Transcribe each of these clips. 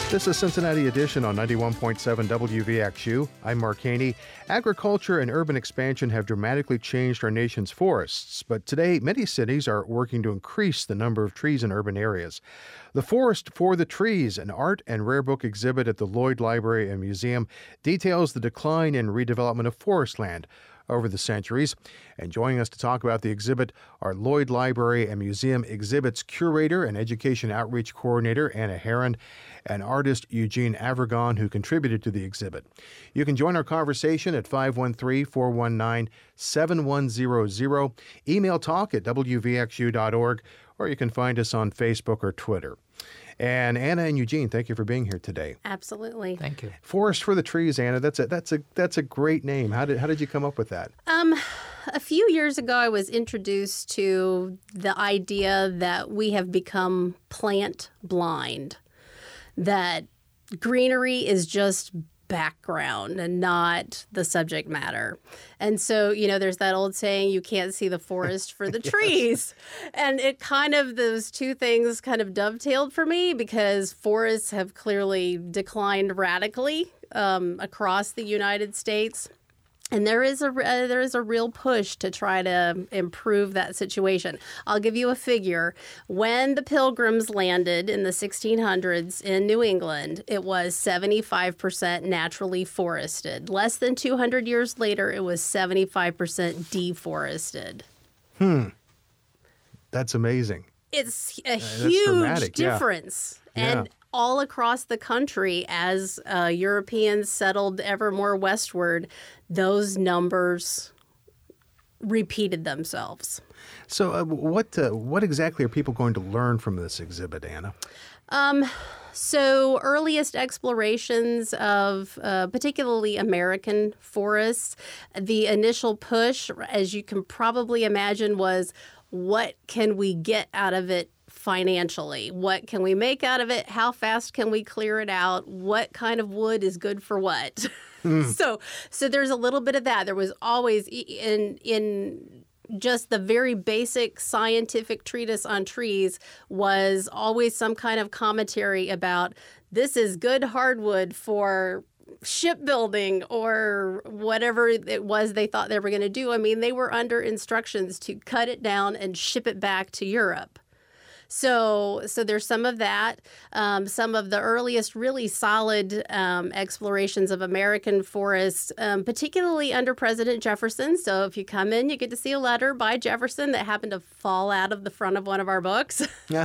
This is Cincinnati Edition on 91.7 WVXU. I'm Mark Haney. Agriculture and urban expansion have dramatically changed our nation's forests, but today many cities are working to increase the number of trees in urban areas. The Forest for the Trees, an art and rare book exhibit at the Lloyd Library and Museum, details the decline and redevelopment of forest land over the centuries. And joining us to talk about the exhibit are Lloyd Library and Museum Exhibits Curator and Education Outreach Coordinator Anna Herron and artist Eugene Avirgan, who contributed to the exhibit. You can join our conversation at 513-419-7100, email talk@wvxu.org, or you can find us on Facebook or Twitter. And Anna and Eugene, thank you for being here today. Absolutely. Thank you. Forest for the Trees, Anna. That's a great name. How did you come up with that? A few years ago, I was introduced to the idea that we have become plant blind, that greenery is just background and not the subject matter. And so, there's that old saying, you can't see the forest for the trees. And it those two things kind of dovetailed for me because forests have clearly declined radically across the United States. And there is a real push to try to improve that situation. I'll give you a figure. When the Pilgrims landed in the 1600s in New England, it was 75% naturally forested. Less than 200 years later, it was 75% deforested. That's amazing. It's a huge difference. Yeah. And all across the country, as Europeans settled ever more westward, those numbers repeated themselves. So what exactly are people going to learn from this exhibit, Anna? So earliest explorations of particularly American forests, the initial push, as you can probably imagine, was what can we get out of it financially? What can we make out of it? How fast can we clear it out? What kind of wood is good for what? So there's a little bit of that. There was always in just the very basic scientific treatise on trees was always some kind of commentary about this is good hardwood for shipbuilding or whatever it was they thought they were going to do. I mean, they were under instructions to cut it down and ship it back to Europe. So there's some of that. Some of the earliest really solid explorations of American forests, particularly under President Jefferson. So if you come in, you get to see a letter by Jefferson that happened to fall out of the front of one of our books. Yeah.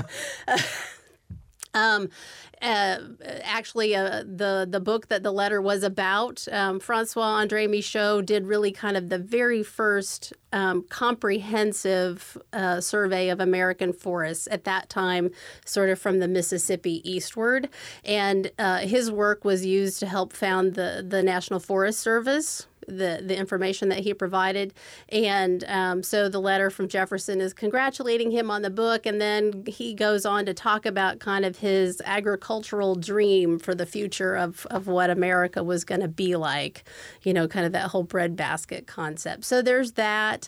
The book that the letter was about, Francois-André Michaud did really kind of the very first comprehensive survey of American forests at that time, sort of from the Mississippi eastward. And his work was used to help found the National Forest Service, the information that he provided. And so the letter from Jefferson is congratulating him on the book. And then he goes on to talk about kind of his agricultural dream for the future of what America was going to be like, kind of that whole breadbasket concept. So there's that.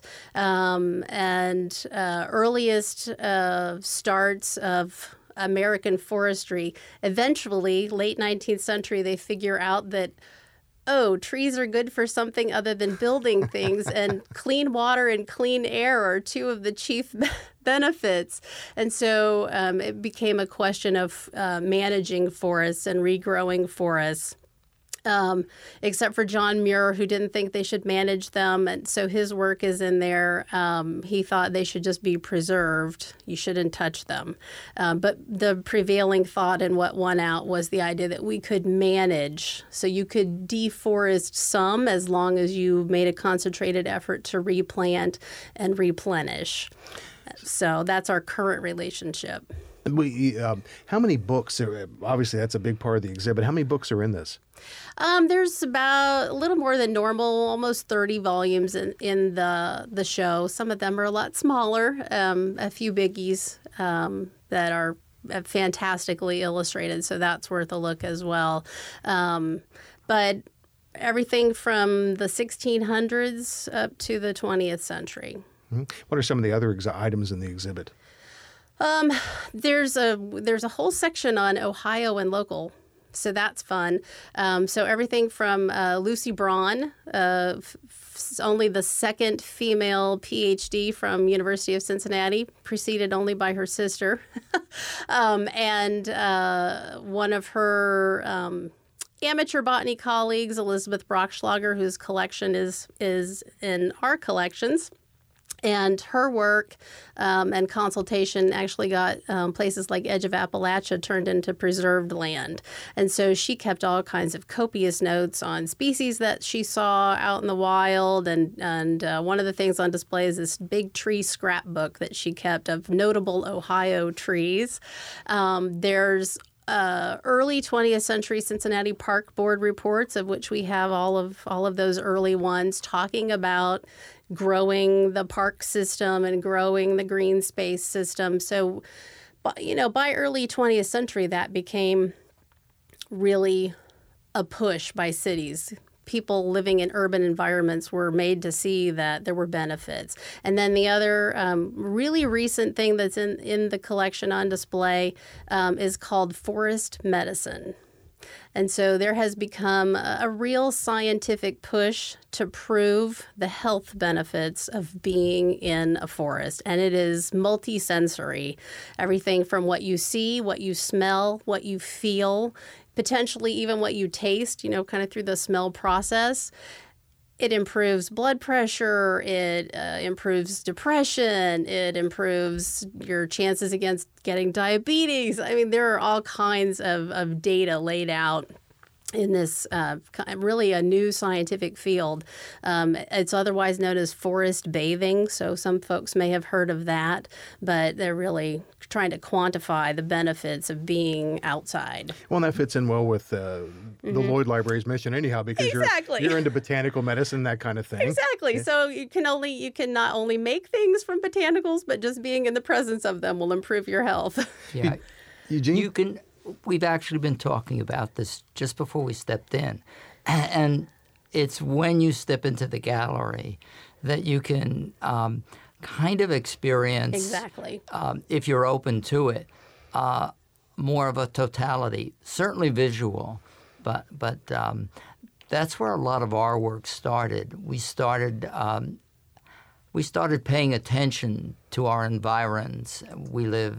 And earliest starts of American forestry. Eventually, late 19th century, they figure out that trees are good for something other than building things, and clean water and clean air are two of the chief benefits. And so it became a question of managing forests and regrowing forests. Except for John Muir, who didn't think they should manage them. And so his work is in there. He thought they should just be preserved. You shouldn't touch them. But the prevailing thought and what won out was the idea that we could manage. So you could deforest some as long as you made a concentrated effort to replant and replenish. So that's our current relationship. How many books obviously that's a big part of the exhibit. How many books are in this? There's about a little more than normal, almost 30 volumes in the show. Some of them are a lot smaller, a few biggies that are fantastically illustrated, so that's worth a look as well. But everything from the 1600s up to the 20th century. Mm-hmm. What are some of the other items in the exhibit? There's a whole section on Ohio and local So that's fun. So everything from Lucy Braun, only the second female PhD from University of Cincinnati, preceded only by her sister, and one of her amateur botany colleagues, Elizabeth Brockschlager, whose collection is in our collections. And her work and consultation actually got places like Edge of Appalachia turned into preserved land. And so she kept all kinds of copious notes on species that she saw out in the wild. And one of the things on display is this big tree scrapbook that she kept of notable Ohio trees. There's early 20th century Cincinnati Park Board reports, of which we have all of those early ones, talking about growing the park system and growing the green space system. So, by early 20th century, that became really a push by cities. People living in urban environments were made to see that there were benefits. And then the other really recent thing that's in the collection on display is called forest medicine. And so there has become a real scientific push to prove the health benefits of being in a forest. And it is multisensory, everything from what you see, what you smell, what you feel, potentially even what you taste, kind of through the smell process. It improves blood pressure, it improves depression, it improves your chances against getting diabetes. I mean, there are all kinds of data laid out in this really a new scientific field. It's otherwise known as forest bathing, so some folks may have heard of that, but they're really trying to quantify the benefits of being outside. Well, and that fits in well with the Lloyd Library's mission anyhow, because you're into botanical medicine, that kind of thing. Exactly. Yeah. So you can not only make things from botanicals, but just being in the presence of them will improve your health. Yeah. Eugene? We've actually been talking about this just before we stepped in. And it's when you step into the gallery that you can kind of experience, exactly, if you're open to it, more of a totality, certainly visual, but that's where a lot of our work started. We started paying attention to our environs. We live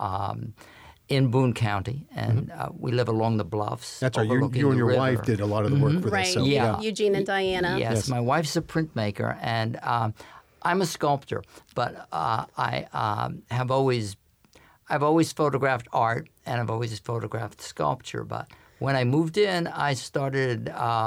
in Boone County, and we live along the bluffs. That's right. You and your river. Wife did a lot of the work for right. this. So, yeah. Eugene and Diana. Yes, my wife's a printmaker, and I'm a sculptor, but I've always photographed art, and I've always photographed sculpture. But when I moved in, I started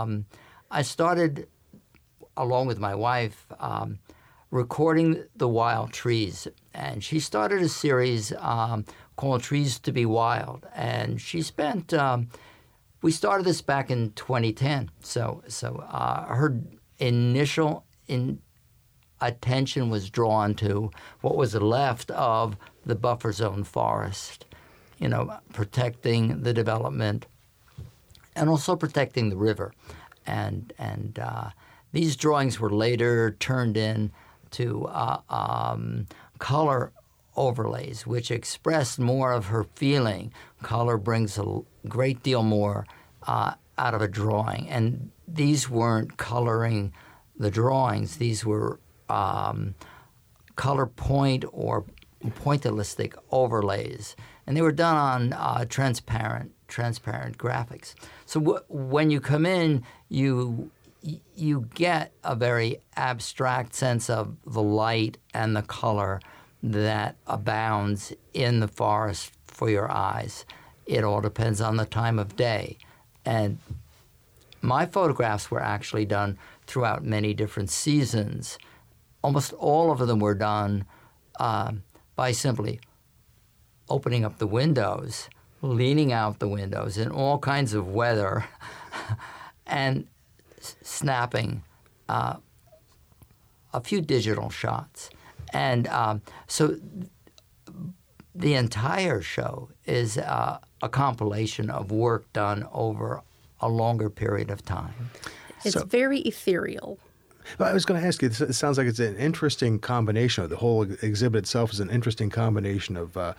along with my wife recording the wild trees, and she started a series called Trees to Be Wild, and she spent. We started this back in 2010, so her initial attention was drawn to what was left of the buffer zone forest, protecting the development and also protecting the river, and these drawings were later turned into color overlays, which expressed more of her feeling. Color brings a great deal more out of a drawing, and these weren't coloring the drawings. These were color point or pointillistic overlays, and they were done on transparent graphics. So when you come in, you get a very abstract sense of the light and the color that abounds in the forest for your eyes. It all depends on the time of day. And my photographs were actually done throughout many different seasons. Almost all of them were done by simply opening up the windows, leaning out the windows in all kinds of weather, and snapping a few digital shots. And so the entire show is a compilation of work done over a longer period of time. It's very ethereal. Well, I was going to ask you, it sounds like it's an interesting combination. The whole exhibit itself is an interesting combination of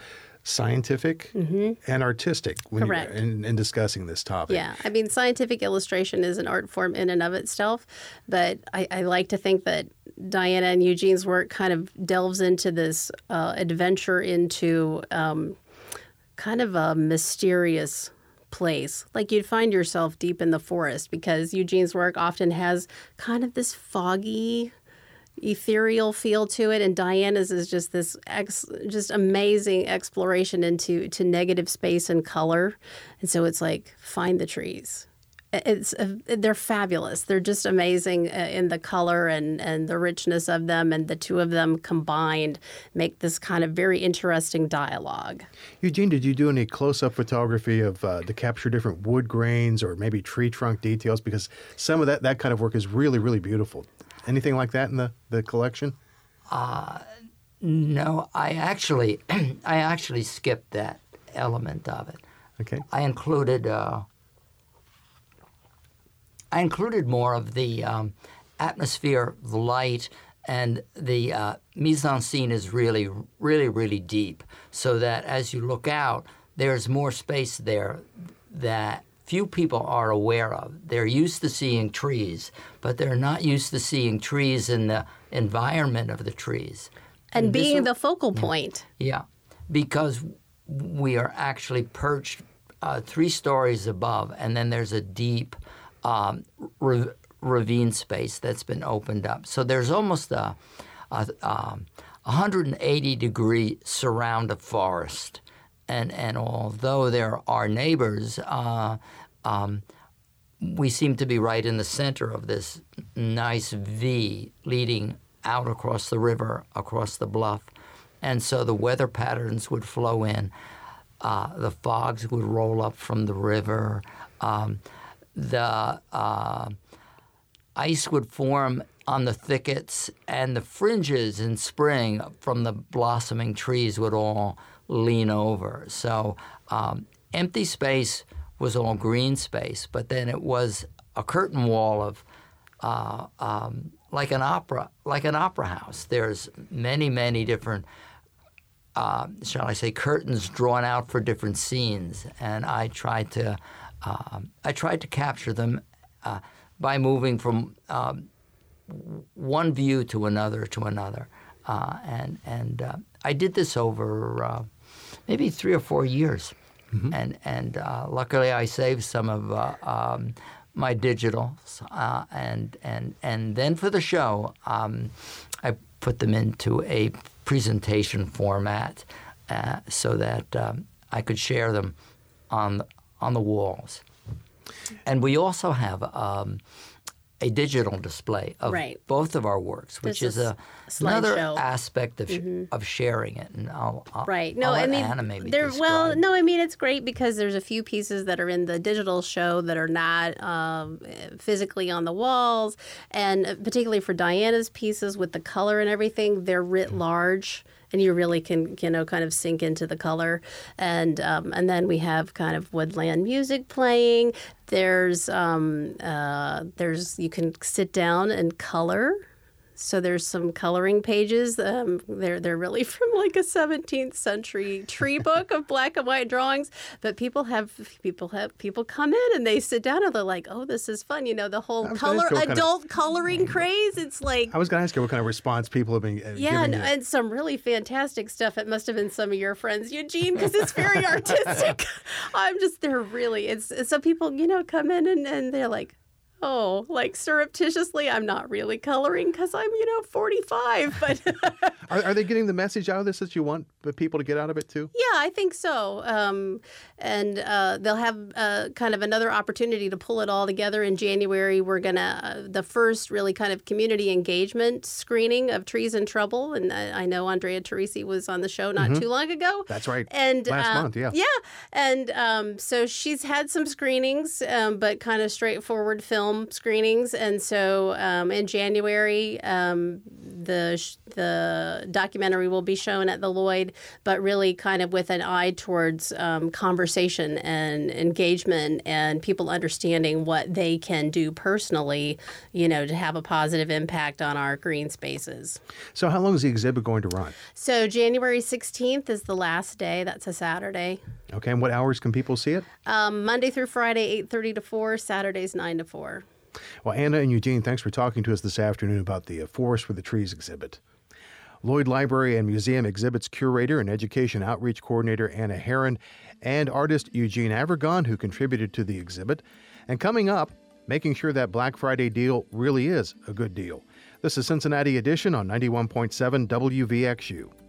scientific and artistic Correct. in discussing this topic. Yeah, I mean, scientific illustration is an art form in and of itself, but I like to think that Diana and Eugene's work kind of delves into this adventure into kind of a mysterious place. Like you'd find yourself deep in the forest because Eugene's work often has kind of this foggy, ethereal feel to it, and Diana's is just this just amazing exploration into negative space and color, and so it's like find the trees. They're fabulous. They're just amazing in the color and the richness of them, and the two of them combined make this kind of very interesting dialogue. Eugene, did you do any close-up photography of to capture different wood grains or maybe tree trunk details? Because some of that kind of work is really, really beautiful. Anything like that in the collection? No, I actually skipped that element of it. Okay. I included more of the atmosphere, the light, and the mise en scene is really, really, really deep. So that as you look out, there's more space there that few people are aware of. They're used to seeing trees, but they're not used to seeing trees in the environment of the trees. And being the focal point. Yeah, because we are actually perched 3 stories above, and then there's a deep ravine space that's been opened up. So there's almost a 180-degree surround of forest. And although there are neighbors, we seem to be right in the center of this nice V leading out across the river, across the bluff. And so the weather patterns would flow in. The fogs would roll up from the river. The ice would form on the thickets, and the fringes in spring from the blossoming trees would all lean over. So empty space was all green space, but then it was a curtain wall of like an opera house. There's many different, shall I say, curtains drawn out for different scenes, and I tried to capture them by moving from one view to another, and I did this over maybe 3 or 4 years, and luckily I saved some of my digitals, and then for the show I put them into a presentation format so that I could share them on the walls. And we also have a digital display of both of our works, which is another aspect of sharing it. And I'll let Anna maybe describe. Well, no, I mean, it's great because there's a few pieces that are in the digital show that are not physically on the walls. And particularly for Diana's pieces with the color and everything, they're writ large. And you really can, kind of sink into the color. And then we have kind of woodland music playing. There's you can sit down and color. So there's some coloring pages. They're really from like a 17th century tree book of black and white drawings. But people come in and they sit down and they're like, oh, this is fun. The whole adult coloring craze. It's like I was going to ask you what kind of response people have been giving you. And some really fantastic stuff. It must have been some of your friends, Eugene, because it's very artistic. They're really, it's so people, come in and they're like, oh, like surreptitiously, I'm not really coloring because I'm, 45. But are they getting the message out of this that you want the people to get out of it too? Yeah, I think so. And they'll have kind of another opportunity to pull it all together in January. We're going to, the first really kind of community engagement screening of Trees in Trouble. And I know Andrea Teresi was on the show not too long ago. That's right. And last month, yeah. Yeah. And so she's had some screenings, but kind of straightforward film. film screenings, and so in January, the documentary will be shown at the Lloyd, but really kind of with an eye towards conversation and engagement and people understanding what they can do personally, to have a positive impact on our green spaces. So how long is the exhibit going to run? So January 16th is the last day. That's a Saturday. Okay, and what hours can people see it? Monday through Friday, 8:30 to 4, Saturdays 9 to 4. Well, Anna and Eugene, thanks for talking to us this afternoon about the Forest for the Trees exhibit. Lloyd Library and Museum exhibits curator and education outreach coordinator Anna Herron and artist Eugene Avergon, who contributed to the exhibit. And coming up, making sure that Black Friday deal really is a good deal. This is Cincinnati Edition on 91.7 WVXU.